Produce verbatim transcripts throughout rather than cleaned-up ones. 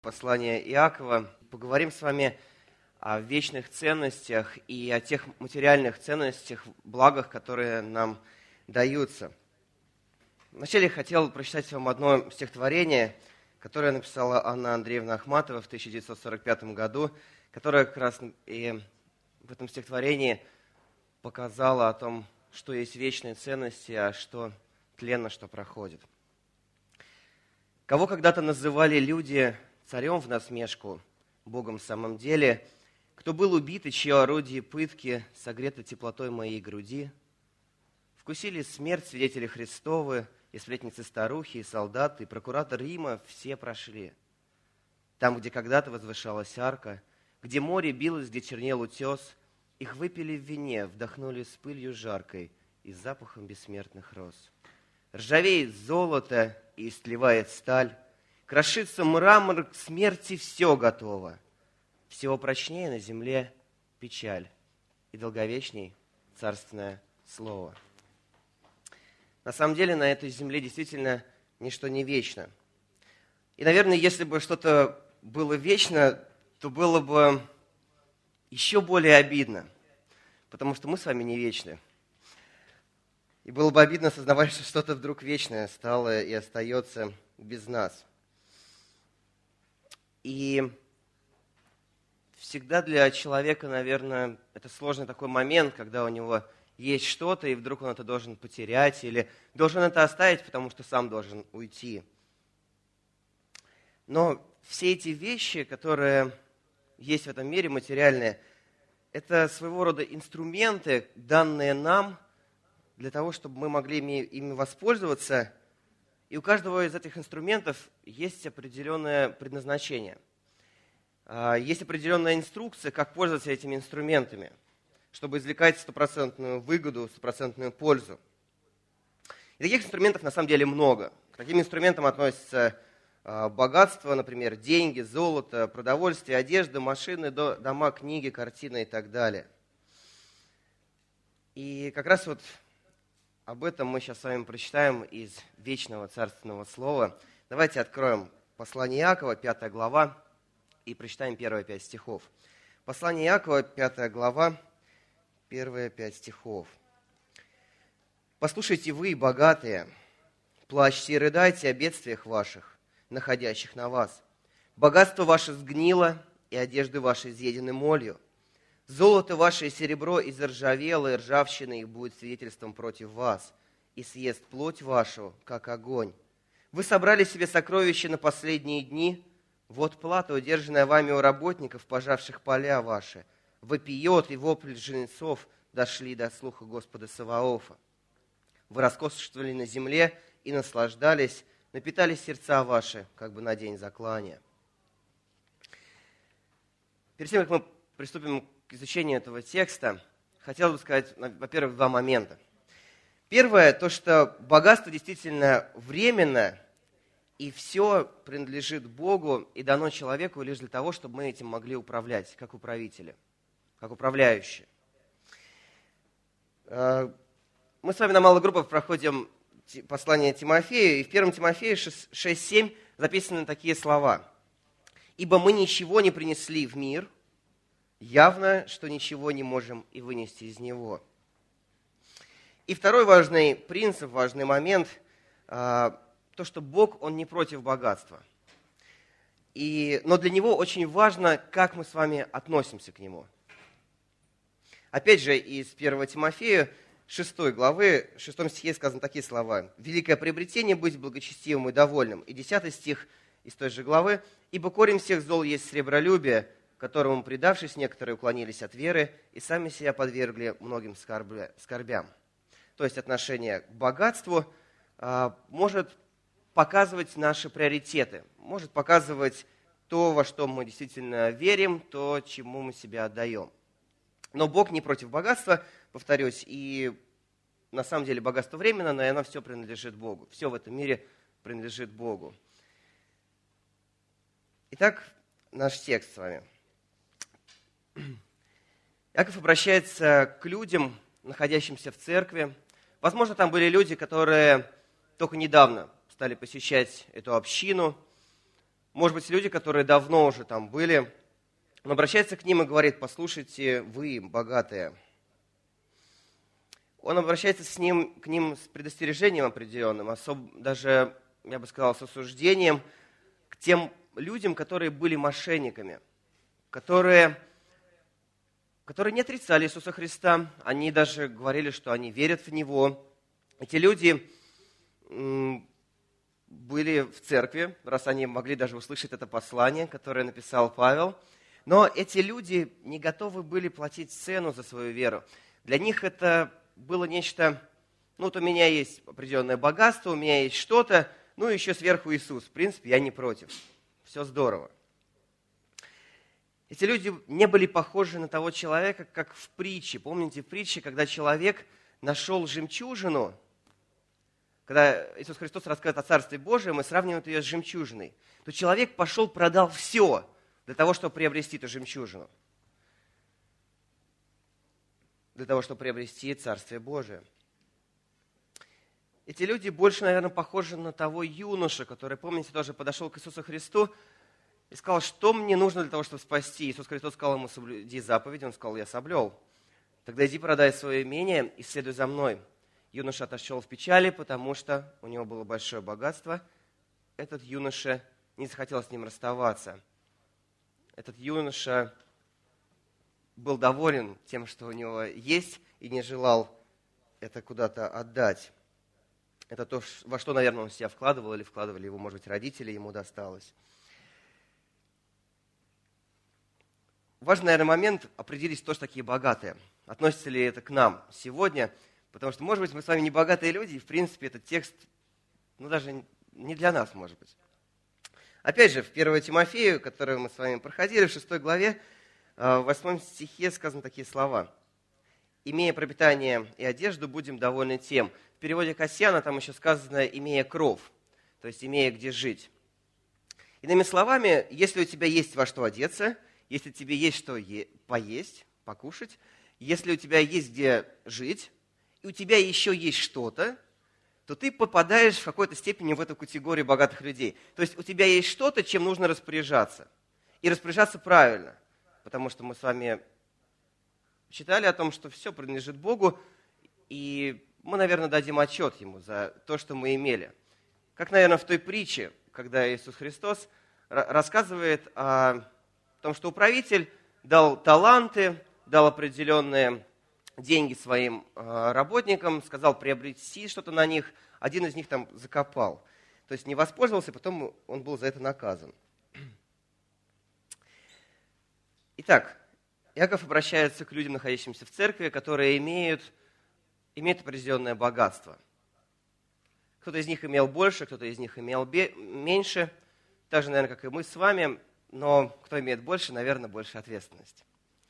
Послание Иакова. Поговорим с вами о вечных ценностях и о тех материальных ценностях, благах, которые нам даются. Вначале хотел прочитать вам одно стихотворение, которое написала Анна Андреевна Ахматова в тысяча девятьсот сорок пятом году, которое как раз и в этом стихотворении показало о том, что есть вечные ценности, а что тленно, что проходит. Кого когда-то называли люди царем в насмешку, Богом в самом деле, кто был убит и чье орудие пытки согрето теплотой моей груди, вкусили смерть свидетели Христовы, и сплетницы-старухи, и солдаты, и прокуратор Рима все прошли. Там, где когда-то возвышалась арка, где море билось, где чернел утес, их выпили в вине, вдохнули с пылью жаркой и запахом бессмертных роз. Ржавеет золото и истлевает сталь, крошится мрамор, к смерти все готово. Всего прочнее на земле печаль и долговечней царственное слово. На самом деле на этой земле действительно ничто не вечно. И, наверное, если бы что-то было вечно, то было бы еще более обидно, потому что мы с вами не вечны. И было бы обидно осознавать, что что-то вдруг вечное стало и остается без нас. И всегда для человека, наверное, это сложный такой момент, когда у него есть что-то, и вдруг он это должен потерять, или должен это оставить, потому что сам должен уйти. Но все эти вещи, которые есть в этом мире, материальные, это своего рода инструменты, данные нам, для того, чтобы мы могли ими воспользоваться. И у каждого из этих инструментов есть определенное предназначение. Есть определенная инструкция, как пользоваться этими инструментами, чтобы извлекать стопроцентную выгоду, стопроцентную пользу. И таких инструментов на самом деле много. К таким инструментам относятся богатство, например, деньги, золото, продовольствие, одежда, машины, дома, книги, картины и так далее. И как раз вот об этом мы сейчас с вами прочитаем из Вечного Царственного Слова. Давайте откроем послание Иакова, пятая глава, и прочитаем первые пять стихов. Послание Иакова, пятая глава, первые пять стихов. «Послушайте вы, богатые, плачьте и рыдайте о бедствиях ваших, находящих на вас. Богатство ваше сгнило, и одежды ваши изъедены молью. Золото ваше и серебро изржавело, и ржавчина их будет свидетельством против вас, и съест плоть вашу, как огонь. Вы собрали себе сокровища на последние дни, вот плата, удержанная вами у работников, пожавших поля ваши. Вопиет, и вопль жнецов дошли до слуха Господа Саваофа. Вы роскошествовали на земле и наслаждались, напитали сердца ваши, как бы на день заклания». Перед тем, как мы приступим к изучению этого текста, хотел бы сказать, во-первых, два момента. Первое, то, что богатство действительно временно, и все принадлежит Богу и дано человеку лишь для того, чтобы мы этим могли управлять, как управители, как управляющие. Мы с вами на малых группах проходим послание Тимофею, и в первом Тимофею шесть семь записаны такие слова. «Ибо мы ничего не принесли в мир, явно, что ничего не можем и вынести из него». И второй важный принцип, важный момент, то, что Бог, Он не против богатства. И, но для Него очень важно, как мы с вами относимся к Нему. Опять же, из первого Тимофею, шестой главы, в шестом стихе сказаны такие слова. «Великое приобретение быть благочестивым и довольным». И десятый стих из той же главы. «Ибо корень всех зол есть сребролюбие, которому, предавшись, некоторые уклонились от веры и сами себя подвергли многим скорбям». То есть отношение к богатству а, может показывать наши приоритеты, может показывать то, во что мы действительно верим, то, чему мы себя отдаем. Но Бог не против богатства, повторюсь, и на самом деле богатство временно, но и оно все принадлежит Богу. Все в этом мире принадлежит Богу. Итак, наш текст с вами. Иаков обращается к людям, находящимся в церкви. Возможно, там были люди, которые только недавно стали посещать эту общину, может быть, люди, которые давно уже там были. Он обращается к ним и говорит: послушайте, вы, богатые. Он обращается с ним, к ним с предостережением определенным, особо, даже, я бы сказал, с осуждением к тем людям, которые были мошенниками, которые, которые не отрицали Иисуса Христа, они даже говорили, что они верят в Него. Эти люди м, были в церкви, раз они могли даже услышать это послание, которое написал Павел. Но эти люди не готовы были платить цену за свою веру. Для них это было нечто, ну вот у меня есть определенное богатство, у меня есть что-то, ну и еще сверху Иисус. В принципе, я не против. Все здорово. Эти люди не были похожи на того человека, как в притче. Помните в притче, когда человек нашел жемчужину, когда Иисус Христос рассказывает о Царстве Божьем и сравнивает ее с жемчужиной, то человек пошел, продал все для того, чтобы приобрести эту жемчужину. Для того, чтобы приобрести Царствие Божие. Эти люди больше, наверное, похожи на того юношу, который, помните, тоже подошел к Иисусу Христу и сказал: что мне нужно для того, чтобы спасти? Иисус Христос сказал ему: соблюди заповеди. Он сказал: я соблюл. Тогда иди продай свое имение и следуй за мной. Юноша отошел в печали, потому что у него было большое богатство. Этот юноша не захотел с ним расставаться. Этот юноша был доволен тем, что у него есть, и не желал это куда-то отдать. Это то, во что, наверное, он себя вкладывал, или вкладывали его, может быть, родители, ему досталось. Важный, наверное, момент определить, кто же такие богатые. Относится ли это к нам сегодня? Потому что, может быть, мы с вами не богатые люди, и, в принципе, этот текст, ну, даже не для нас, может быть. Опять же, в первое Тимофею, которую мы с вами проходили, в шестой главе, в восьмом стихе сказаны такие слова. «Имея пропитание и одежду, будем довольны тем». В переводе Кассиана там еще сказано «имея кров», то есть «имея где жить». Иными словами, если у тебя есть во что одеться, если тебе есть что е- поесть, покушать, если у тебя есть где жить, и у тебя еще есть что-то, то ты попадаешь в какой-то степени в эту категорию богатых людей. То есть у тебя есть что-то, чем нужно распоряжаться. И распоряжаться правильно. Потому что мы с вами читали о том, что все принадлежит Богу, и мы, наверное, дадим отчет Ему за то, что мы имели. Как, наверное, в той притче, когда Иисус Христос рассказывает о том, что управитель дал таланты, дал определенные деньги своим работникам, сказал приобрести что-то на них, один из них там закопал. То есть не воспользовался, потом он был за это наказан. Итак, Иаков обращается к людям, находящимся в церкви, которые имеют, имеют определенное богатство. Кто-то из них имел больше, кто-то из них имел бе- меньше, так же, наверное, как и мы с вами, но кто имеет больше, наверное, больше ответственности.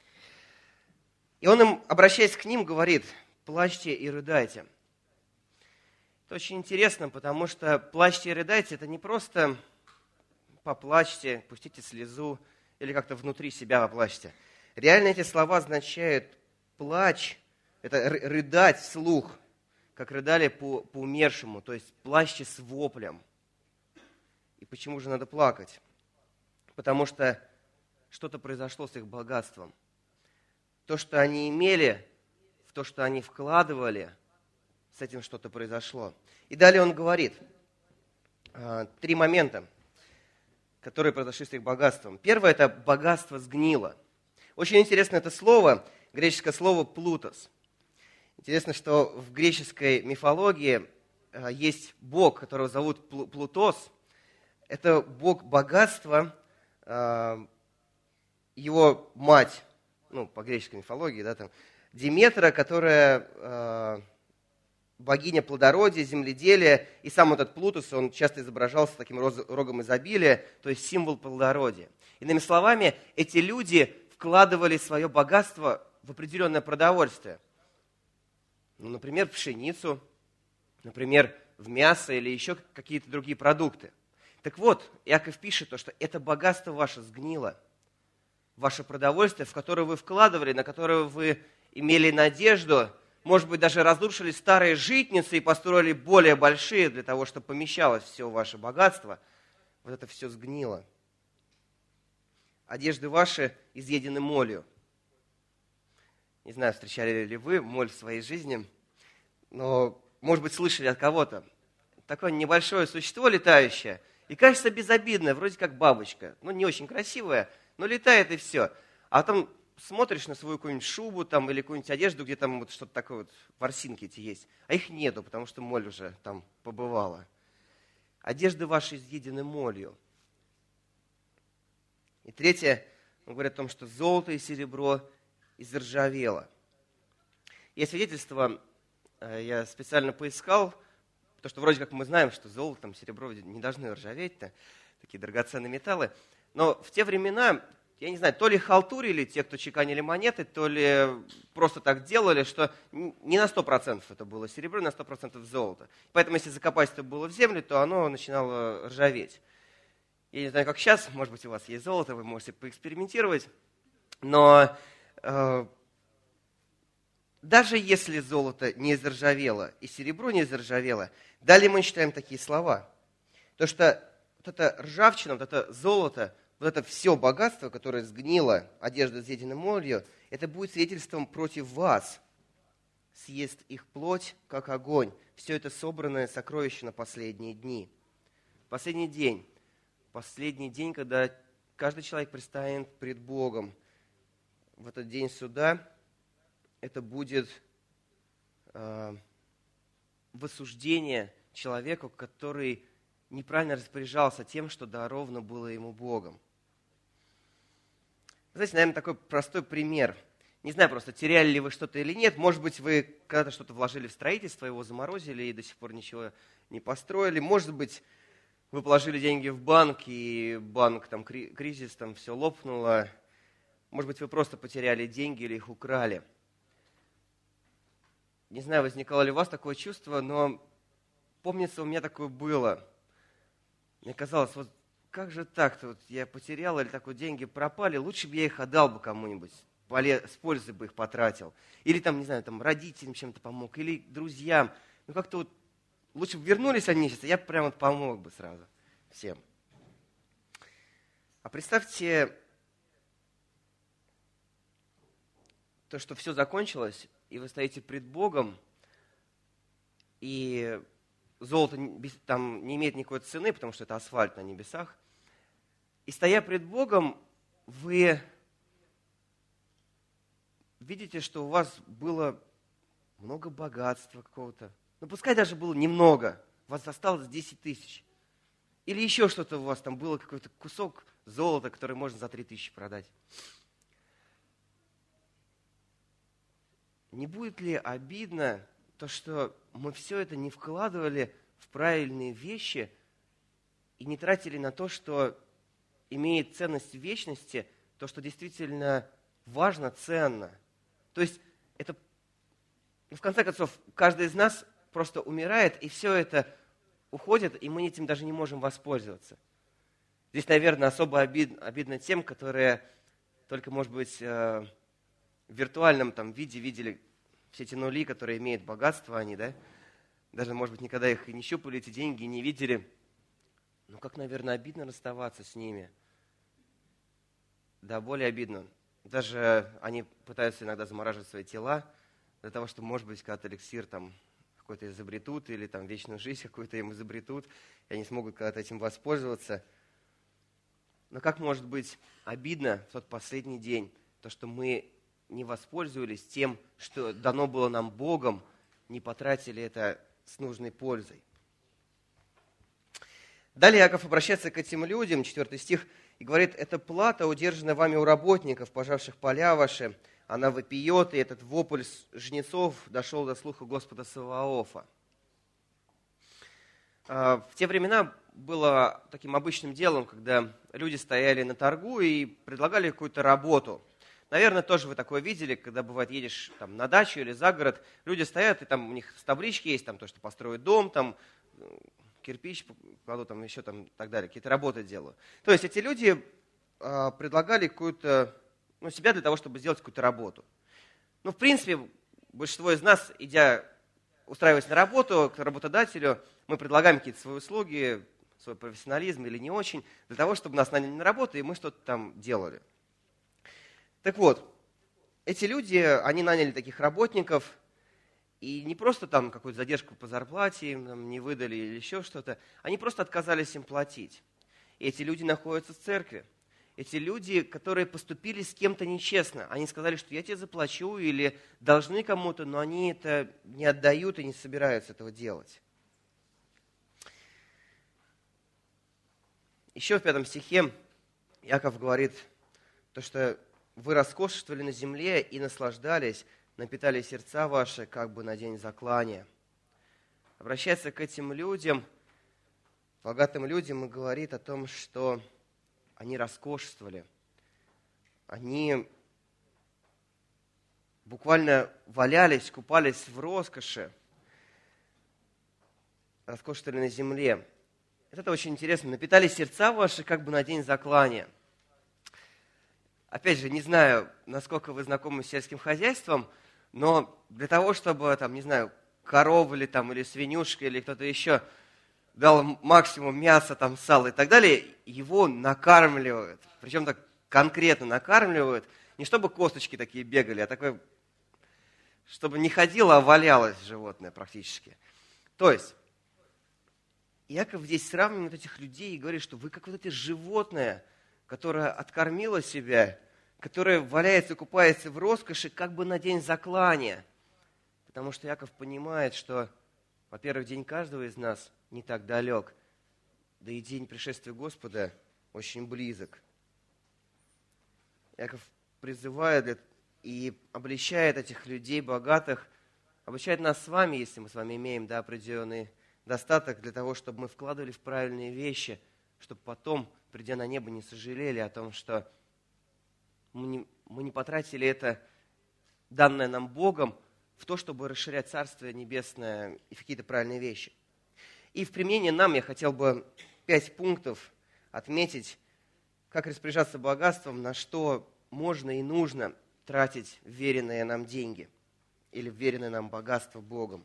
И он им, обращаясь к ним, говорит: плачьте и рыдайте. Это очень интересно, потому что плачьте и рыдайте – это не просто поплачьте, пустите слезу или как-то внутри себя поплачьте. Реально эти слова означают плач, это рыдать вслух, как рыдали по, по умершему, то есть плачьте с воплем. И почему же надо плакать? Потому что что-то произошло с их богатством. То, что они имели, в то, что они вкладывали, с этим что-то произошло. И далее он говорит э, три момента, которые произошли с их богатством. Первое – это богатство сгнило. Очень интересно это слово, греческое слово «плутос». Интересно, что в греческой мифологии э, есть бог, которого зовут Плутос. Это бог богатства, э, его мать, ну, по греческой мифологии, да, там, Диметра, которая э, богиня плодородия, земледелия, и сам этот Плутос, он часто изображался таким рогом изобилия, то есть символ плодородия. Иными словами, эти люди вкладывали свое богатство в определенное продовольствие. Ну, например, в пшеницу, например, в мясо или еще какие-то другие продукты. Так вот, Иаков пишет то, что это богатство ваше сгнило. Ваше продовольствие, в которое вы вкладывали, на которое вы имели надежду, может быть, даже разрушили старые житницы и построили более большие для того, чтобы помещалось все ваше богатство, вот это все сгнило. одежды ваши изъедены молью. Не знаю, встречали ли вы моль в своей жизни, но, может быть, слышали от кого-то. Такое небольшое существо летающее, и кажется безобидное, вроде как бабочка. Ну, не очень красивая, но летает и все. А там смотришь на свою какую-нибудь шубу там, или какую-нибудь одежду, где там вот что-то такое, вот, ворсинки эти есть. А их нету, потому что моль уже там побывала. Одежды ваши изъедены молью. И третье, он говорит о том, что золото и серебро изржавело. Есть свидетельство, я специально поискал, потому что вроде как мы знаем, что золото, там, серебро не должны ржаветь-то, такие драгоценные металлы. Но в те времена, я не знаю, то ли халтурили те, кто чеканили монеты, то ли просто так делали, что не на сто процентов это было серебро, не на сто процентов золото. Поэтому если закопать это было в землю, то оно начинало ржаветь. Я не знаю, как сейчас, может быть, у вас есть золото, вы можете поэкспериментировать, но э, даже если золото не заржавело и серебро не заржавело, далее мы читаем такие слова. То, что вот эта ржавчина, вот это золото, вот это все богатство, которое сгнило, одежда изъедена молью, это будет свидетельством против вас. Съест их плоть, как огонь. Все это собранное сокровище на последние дни. Последний день. Последний день, когда каждый человек предстанет пред Богом. В этот день суда это будет э, воссуждение человеку, который неправильно распоряжался тем, что даровано было ему Богом. Знаете, наверное, такой простой пример. Не знаю просто, теряли ли вы что-то или нет. Может быть, вы когда-то что-то вложили в строительство, его заморозили и до сих пор ничего не построили. Может быть, вы положили деньги в банк, и банк, там, кризис, там, все лопнуло. Может быть, вы просто потеряли деньги или их украли. Не знаю, возникало ли у вас такое чувство, но помнится, у меня такое было. Мне казалось, вот как же так-то, вот я потерял, или так вот деньги пропали, лучше бы я их отдал бы кому-нибудь, с пользой бы их потратил. Или там, не знаю, там родителям чем-то помог, или друзьям. Ну как-то вот лучше бы вернулись они сейчас, я прям вот помог бы сразу всем. А представьте то, что все закончилось, и вы стоите пред Богом, и золото там не имеет никакой цены, потому что это асфальт на небесах. И стоя пред Богом, вы видите, что у вас было много богатства какого-то. Ну, пускай даже было немного. У вас осталось десять тысяч. Или еще что-то у вас там было, какой-то кусок золота, который можно за три тысячи продать. Не будет ли обидно то, что мы все это не вкладывали в правильные вещи и не тратили на то, что имеет ценность в вечности, то, что действительно важно, ценно. То есть, это, ну, в конце концов, каждый из нас просто умирает, и все это уходит, и мы этим даже не можем воспользоваться. Здесь, наверное, особо обидно, обидно тем, которые только, может быть, в виртуальном там виде видели все эти нули, которые имеют богатство они, да? Даже, может быть, никогда их и не щупали, эти деньги, и не видели. Ну, как, наверное, обидно расставаться с ними. Да, более обидно. Даже они пытаются иногда замораживать свои тела для того, чтобы, может быть, когда-то эликсир там какой-то изобретут или там вечную жизнь какую-то им изобретут, и они смогут когда-то этим воспользоваться. Но как может быть обидно в тот последний день, то, что мы не воспользовались тем, что дано было нам Богом, не потратили это с нужной пользой. Далее Иаков обращается к этим людям, четвертый стих, и говорит: «Это плата, удержанная вами у работников, пожавших поля ваши, она вопиет, и этот вопль жнецов дошел до слуха Господа Саваофа». В те времена было таким обычным делом, когда люди стояли на торгу и предлагали какую-то работу. Наверное, тоже вы такое видели, когда, бывает, едешь там, на дачу или за город, люди стоят, и там у них таблички есть, там, то, что построят дом, там, кирпич кладут, там, еще там, так далее, какие-то работы делают. То есть эти люди э, предлагали какую-то, ну, себя для того, чтобы сделать какую-то работу. Ну, в принципе, большинство из нас, идя, устраиваясь на работу к работодателю, мы предлагаем какие-то свои услуги, свой профессионализм или не очень, для того, чтобы нас наняли на работу, и мы что-то там делали. Так вот, эти люди, они наняли таких работников, и не просто там какую-то задержку по зарплате им там, не выдали или еще что-то, они просто отказались им платить. И эти люди находятся в церкви. Эти люди, которые поступили с кем-то нечестно, они сказали, что я тебе заплачу или должны кому-то, но они это не отдают и не собираются этого делать. Еще в пятом стихе Иаков говорит, то, что вы роскошествовали на земле и наслаждались, напитали сердца ваши, как бы на день заклания. Обращается к этим людям, богатым людям, и говорит о том, что они роскошествовали. Они буквально валялись, купались в роскоши, роскошествовали на земле. Это очень интересно. Напитали сердца ваши, как бы на день заклания. Опять же, не знаю, насколько вы знакомы с сельским хозяйством, но для того, чтобы, там, не знаю, корова или, там, или свинюшка, или кто-то еще дал максимум мяса, там, сала и так далее, его накармливают. Причем так конкретно накармливают. Не чтобы косточки такие бегали, а такое, чтобы не ходило, а валялось животное практически. То есть, Иаков здесь сравнивает этих людей и говорит, что вы как вот эти животные, которое откормило себя, которое валяется, купается в роскоши, как бы на день заклания. Потому что Иаков понимает, что, во-первых, день каждого из нас не так далек, да и день пришествия Господа очень близок. Иаков призывает и обличает этих людей богатых, обличает нас с вами, если мы с вами имеем да, определенный достаток, для того, чтобы мы вкладывали в правильные вещи, чтобы потом, придя на небо, не сожалели о том, что мы не, мы не потратили это, данное нам Богом, в то, чтобы расширять Царствие Небесное и в какие-то правильные вещи. И в применении нам я хотел бы пять пунктов отметить, как распоряжаться богатством, на что можно и нужно тратить веренные нам деньги или веренное нам богатство Богом.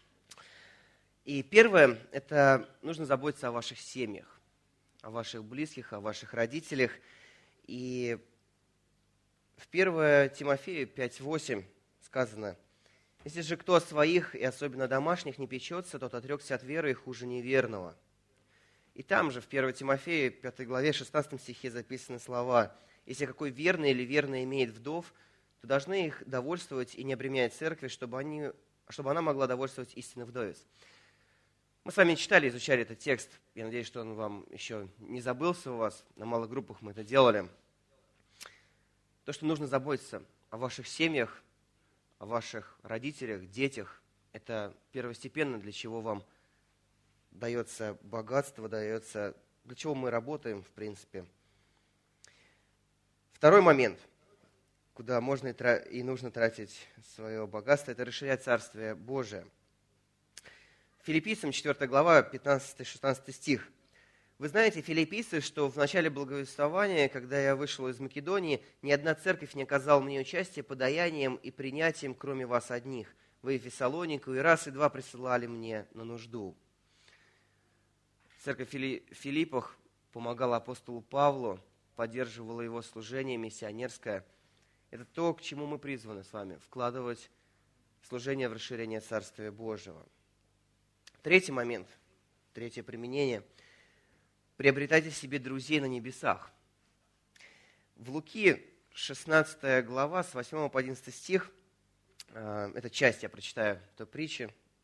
И первое, это нужно заботиться о ваших семьях, о ваших близких, о ваших родителях. И в первое Тимофею пять восемь сказано: «Если же кто о своих, и особенно домашних, не печется, тот отрекся от веры и хуже неверного». И там же, в первое Тимофею, пятой главе, шестнадцатом стихе записаны слова: «Если какой верный или верная имеет вдов, то должны их довольствовать и не обременять церкви, чтобы, они, чтобы она могла довольствовать истинных вдовец». Мы с вами читали, изучали этот текст. Я надеюсь, что он вам еще не забылся у вас. На малых группах мы это делали. То, что нужно заботиться о ваших семьях, о ваших родителях, детях, это первостепенно, для чего вам дается богатство, дается, для чего мы работаем, в принципе. Второй момент, куда можно и нужно тратить свое богатство, это расширять Царствие Божие. Филиппийцам четвёртая глава, пятнадцатый-шестнадцатый стих. «Вы знаете, филиппийцы, что в начале благовествования, когда я вышел из Македонии, ни одна церковь не оказала мне участия подаянием и принятием, кроме вас одних. Вы в Фессалонику и раз и два присылали мне на нужду». Церковь в Филиппах помогала апостолу Павлу, поддерживала его служение миссионерское. Это то, к чему мы призваны с вами, вкладывать служение в расширение Царствия Божьего. Третий момент, третье применение. Приобретайте себе друзей на небесах. В Луки шестнадцатая глава, с восьмого по одиннадцатый стих, эта часть я прочитаю, той притчи,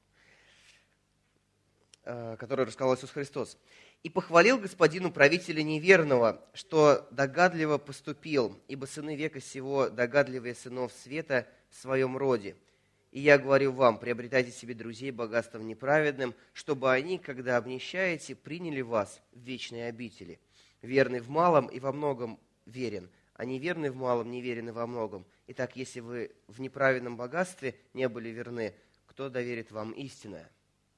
которую рассказал Иисус Христос. «И похвалил господину правителя неверного, что догадливо поступил, ибо сыны века сего догадливые сынов света в своем роде. И я говорю вам, приобретайте себе друзей богатством неправедным, чтобы они, когда обнищаете, приняли вас в вечные обители. Верный в малом и во многом верен, а неверный в малом неверен и во многом. Итак, если вы в неправедном богатстве не были верны, кто доверит вам истинное?»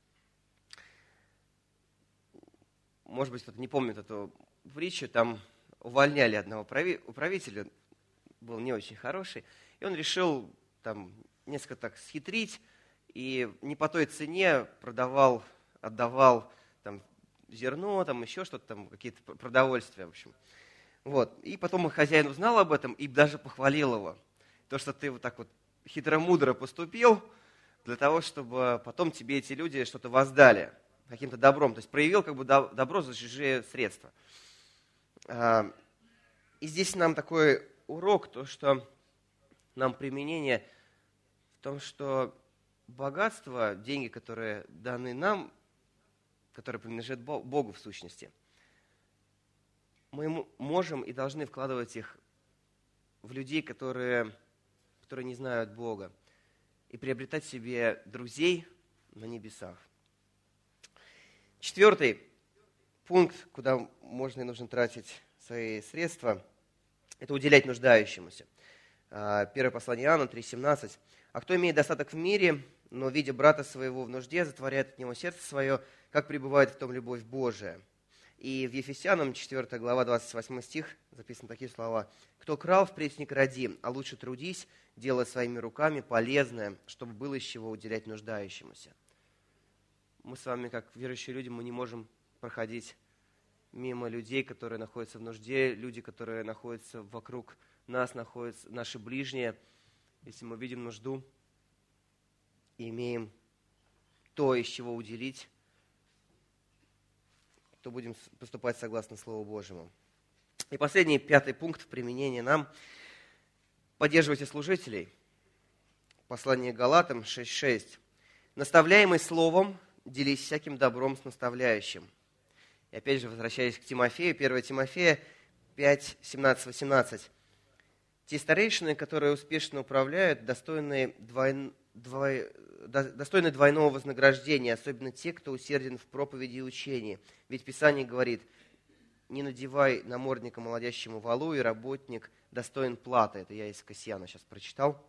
Может быть, кто-то не помнит эту притчу, там увольняли одного управителя, был не очень хороший, и он решил там несколько так схитрить, и не по той цене продавал, отдавал там зерно, там еще что-то, там какие-то продовольствия, в общем. Вот. И потом хозяин узнал об этом и даже похвалил его. То, что ты вот так вот хитро-мудро поступил, для того, чтобы потом тебе эти люди что-то воздали каким-то добром. То есть проявил как бы добро за чужие средства. И здесь нам такой урок, то, что нам применение в том, что богатство, деньги, которые даны нам, которые принадлежат Богу в сущности, мы можем и должны вкладывать их в людей, которые, которые не знают Бога, и приобретать себе друзей на небесах. Четвертый пункт, куда можно и нужно тратить свои средства, это уделять нуждающемуся. Первое послание Иоанна три семнадцать. «А кто имеет достаток в мире, но, видя брата своего в нужде, затворяет от него сердце свое, как пребывает в том любовь Божия». И в Ефесянам четвёртая глава, двадцать восьмой стих записаны такие слова. «Кто крал, впредь не кради, а лучше трудись, делая своими руками полезное, чтобы было из чего уделять нуждающемуся». Мы с вами, как верующие люди, мы не можем проходить мимо людей, которые находятся в нужде, люди, которые находятся вокруг нас, находятся наши ближние. Если мы видим нужду и имеем то, из чего уделить, то будем поступать согласно Слову Божьему. И последний, пятый пункт применения нам. Поддерживайте служителей. Послание Галатам шесть шесть. «Наставляемый словом, делись всяким добром с наставляющим». И опять же, возвращаясь к Тимофею, первое Тимофея пять семнадцать восемнадцать. «Те старейшины, которые успешно управляют, достойны, двой... Двой... достойны двойного вознаграждения, особенно те, кто усерден в проповеди и учении. Ведь Писание говорит: не надевай намордника молодящему валу, и работник достоин платы». Это я из Кассиана сейчас прочитал.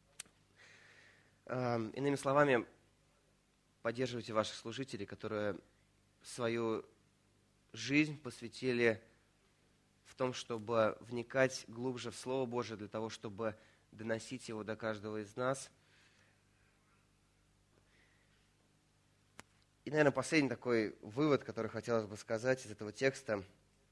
Иными словами, поддерживайте ваших служителей, которые свою жизнь посвятили в том, чтобы вникать глубже в Слово Божие, для того, чтобы доносить его до каждого из нас. И, наверное, последний такой вывод, который хотелось бы сказать из этого текста,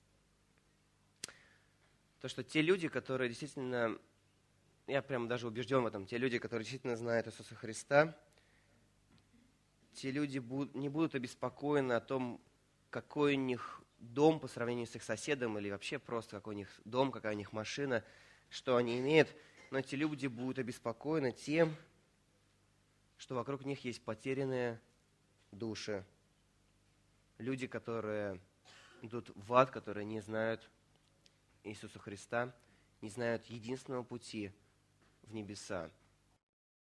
то, что те люди, которые действительно, я прям даже убежден в этом, те люди, которые действительно знают Иисуса Христа, те люди не будут обеспокоены о том, какой у них дом по сравнению с их соседом, или вообще просто какой у них дом, какая у них машина, что они имеют. Но эти люди будут обеспокоены тем, что вокруг них есть потерянные души. Люди, которые идут в ад, которые не знают Иисуса Христа, не знают единственного пути в небеса.